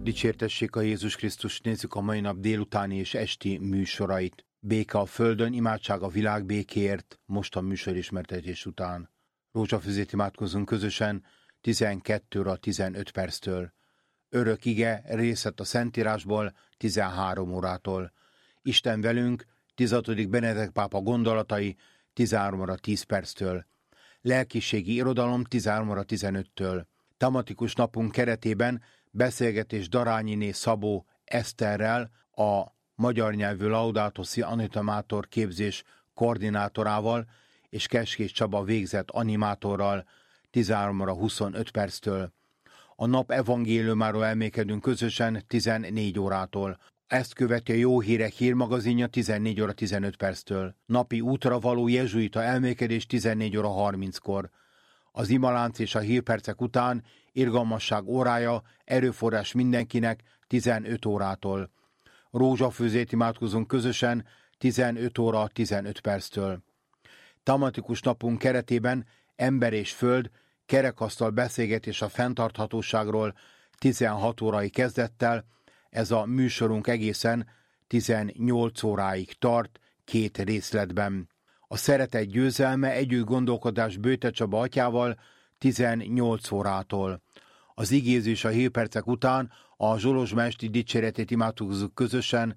Dicsértessék a Jézus Krisztus, nézzük a mai nap délutáni és esti műsorait. Béke a földön, imádság a világ békéért, most a műsor ismertetés után. Rózsafüzét imádkozunk közösen 12-ről 15 perctől. Örök ige, részlet a Szentírásból 13 órától. Isten velünk, 16. Benedek pápa gondolatai 13-ra 10 perctől. Lelkiségi irodalom 13-15-től. Tematikus napunk keretében beszélgetés Darányiné Szabó Eszterrel, a magyar nyelvű Laudato Si animátor képzés koordinátorával, és Keskés Csaba végzett animátorral 13-25 perctől. A nap evangéliumáról elmékedünk közösen 14 órától. Ezt követi a Jó Hírek hírmagazinja 14-15 perctől. Napi útra való jezsuita elmékedés 14:30-kor. Az imalánc és a hírpercek után irgalmasság órája, erőforrás mindenkinek 15 órától. Rózsafőzét imádkozunk közösen 15 óra 15 perctől. Tematikus napunk keretében ember és föld, kerekasztal beszélgetés a fenntarthatóságról 16 órai kezdettel. Ez a műsorunk egészen 18 óráig tart, 2 részletben. A szeretet győzelme, együtt gondolkodás Bőte Csaba atyával 18 órától. Az igézés a hírpercek után a Zsolozsma esti dicséretét imádkozzuk közösen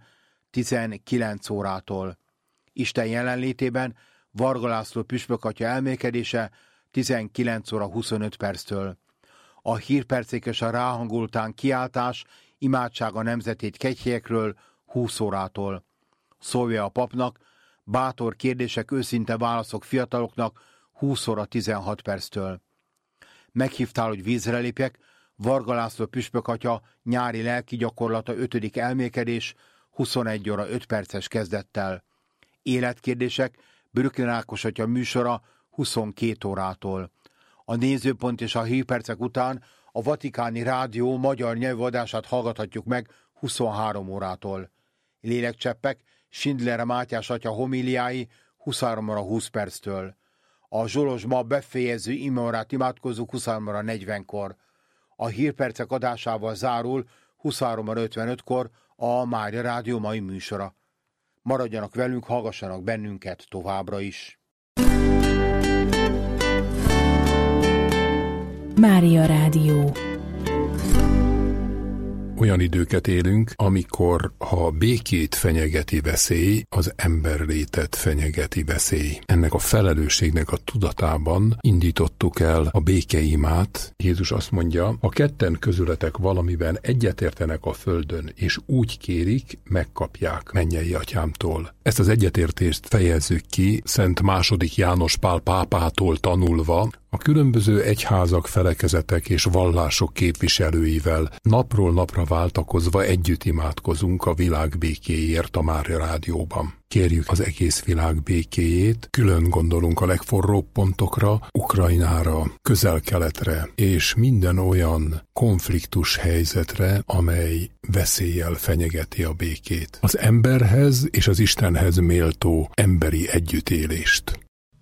19 órától. Isten jelenlétében Varga László püspök atya elmékedése 19 óra 25 perctől. A hírpercek és a ráhangoltán kiáltás, imádság a nemzetét kegyhelyekről 20 órától. Szólja a papnak, bátor kérdések, őszinte válaszok fiataloknak 20 óra 16 perctől. Meghívtál, hogy vízre lépjek, Varga László püspök atya nyári lelki gyakorlata 5. elmékedés 21 óra 5 perces kezdettel. Életkérdések, Brücken Ákos atya műsora 22 órától. A nézőpont és a hírpercek után a Vatikáni Rádió magyar nyelvadását hallgathatjuk meg 23 órától. Lélekcseppek, Schindler Mátyás atya homíliái 23 óra 20 perctől. A Zsolozsma befejező imaórát imádkozzuk 23 óra 40-kor. A hírpercek adásával zárul 23 óra 55-kor a Mária Rádió mai műsora. Maradjanak velünk, hallgassanak bennünket továbbra is. Mária Rádió. Olyan időket élünk, amikor ha békét fenyegeti veszély, az emberlétet fenyegeti veszély. Ennek a felelősségnek a tudatában indítottuk el a békeimát. Jézus azt mondja, ha ketten közületek valamiben egyetértenek a földön, és úgy kérik, megkapják mennyei atyámtól. Ezt az egyetértést fejezzük ki Szent II. János Pál pápától tanulva, a különböző egyházak, felekezetek és vallások képviselőivel napról napra váltakozva együtt imádkozunk a világ békéért a Mária Rádióban. Kérjük az egész világ békéjét, külön gondolunk a legforróbb pontokra, Ukrajnára, Közel-Keletre és minden olyan konfliktus helyzetre, amely veszéllyel fenyegeti a békét. Az emberhez és az Istenhez méltó emberi együttélést.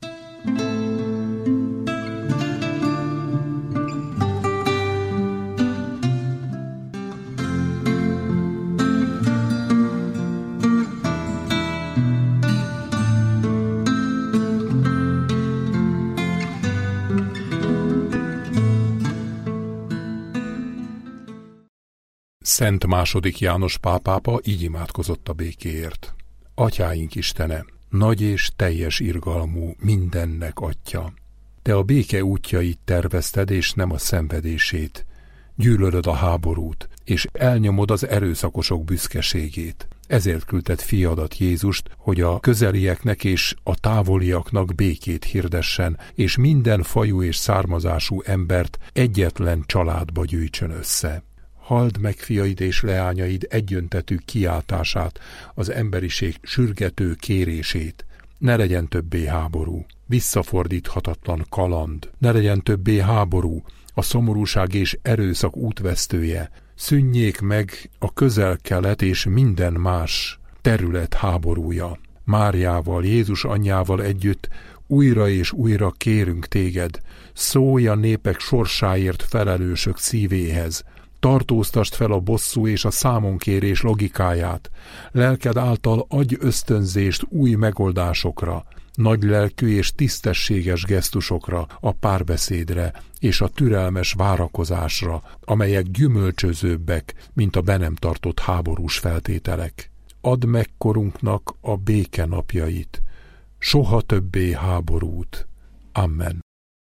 Szent II. János Pál pápa így imádkozott a békéért. Atyáink Istene, nagy és teljes irgalmú, mindennek Atya. Te a béke útjait tervezted, és nem a szenvedését. Gyűlölöd a háborút, és elnyomod az erőszakosok büszkeségét. Ezért küldted fiadat Jézust, hogy a közelieknek és a távoliaknak békét hirdessen, és minden fajú és származású embert egyetlen családba gyűjtsön össze. Halld meg fiaid és leányaid egyöntetű kiáltását, az emberiség sürgető kérését. Ne legyen többé háború, visszafordíthatatlan kaland, ne legyen többé háború, a szomorúság és erőszak útvesztője. Szűnjék meg a Közel-Kelet és minden más terület háborúja. Máriával, Jézus anyjával együtt újra és újra kérünk téged, szólj a népek sorsáért felelősök szívéhez, Tartóztasd fel a bosszú és a számonkérés logikáját. Lelked által adj ösztönzést új megoldásokra, nagylelkű és tisztességes gesztusokra, a párbeszédre és a türelmes várakozásra, amelyek gyümölcsözőbbek, mint a be nem tartott háborús feltételek. Add meg korunknak a béke napjait, soha többé háborút. Amen.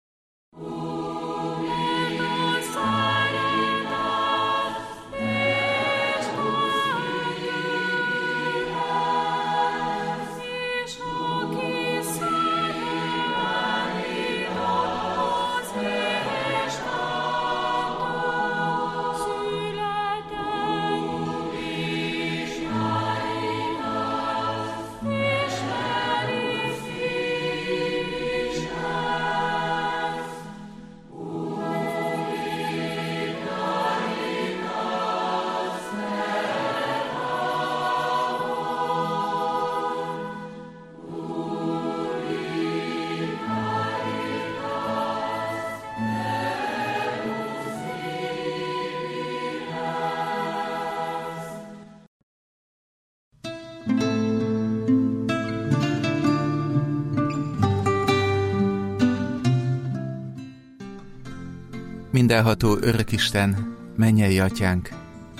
Mindenható Örökisten, mennyei Atyánk,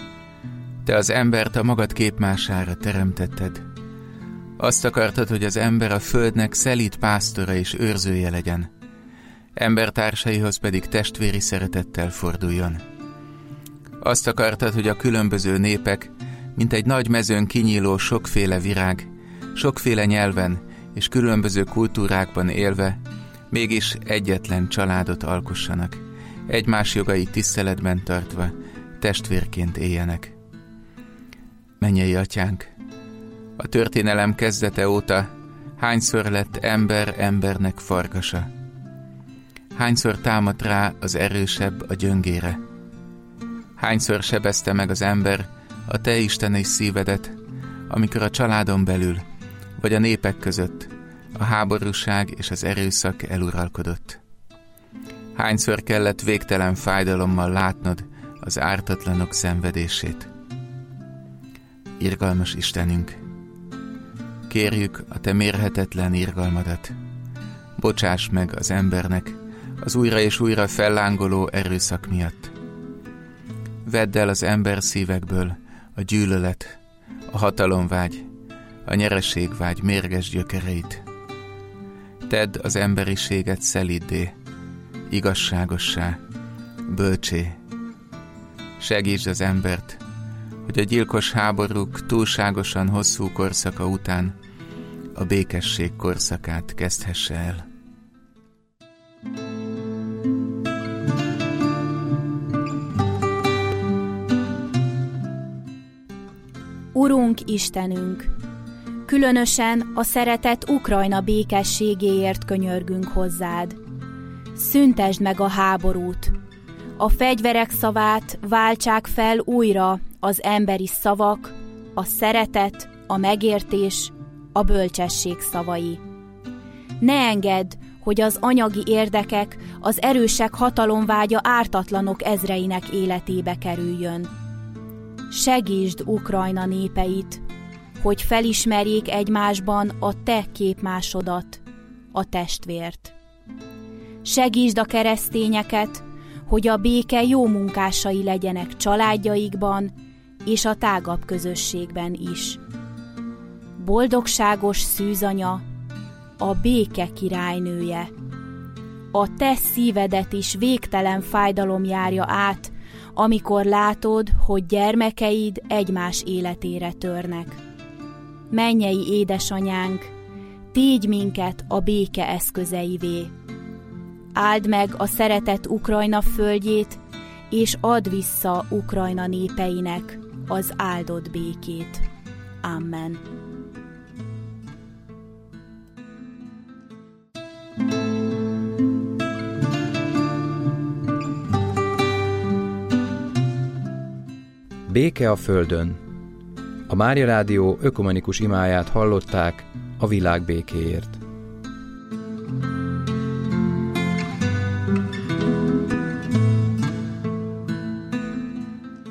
Te az embert a magad képmására teremtetted. Azt akartad, hogy az ember a földnek szelíd pásztora és őrzője legyen, embertársaihoz pedig testvéri szeretettel forduljon. Azt akartad, hogy a különböző népek, mint egy nagy mezőn kinyíló sokféle virág, sokféle nyelven és különböző kultúrákban élve, mégis egyetlen családot alkossanak, egymás jogait tiszteletben tartva, testvérként éljenek. Mennyei Atyánk, a történelem kezdete óta hányszor lett ember embernek farkasa? Hányszor támadt rá az erősebb a gyöngére? Hányszor sebezte meg az ember a Te isteni szívedet, amikor a családon belül, vagy a népek között a háborúság és az erőszak eluralkodott? Hányszor kellett végtelen fájdalommal látnod az ártatlanok szenvedését? Irgalmas Istenünk, kérjük a Te mérhetetlen irgalmadat. Bocsáss meg az embernek az újra és újra fellángoló erőszak miatt. Vedd el az ember szívekből a gyűlölet, a hatalomvágy, a nyereségvágy mérges gyökereit. Tedd az emberiséget szeliddé, igazságossá, bölcsé. Segítsd az embert, hogy a gyilkos háborúk túlságosan hosszú korszaka után a békesség korszakát kezdhesse el. Urunk Istenünk, különösen a szeretett Ukrajna békességéért könyörgünk hozzád. Szüntesd meg a háborút, a fegyverek szavát váltsák fel újra az emberi szavak, a szeretet, a megértés, a bölcsesség szavai. Ne engedd, hogy az anyagi érdekek, az erősek hatalomvágya ártatlanok ezreinek életébe kerüljön. Segítsd Ukrajna népeit, hogy felismerjék egymásban a Te képmásodat, a testvért. Segítsd a keresztényeket, hogy a béke jó munkásai legyenek családjaikban és a tágabb közösségben is. Boldogságos szűzanya, a béke királynője. A te szívedet is végtelen fájdalom járja át, amikor látod, hogy gyermekeid egymás életére törnek. Mennyei édesanyánk, tégy minket a béke eszközeivé. Áld meg a szeretett Ukrajna földjét, és add vissza Ukrajna népeinek az áldott békét. Amen. Béke a földön. A Mária Rádió ökumenikus imáját hallották a világ békéért.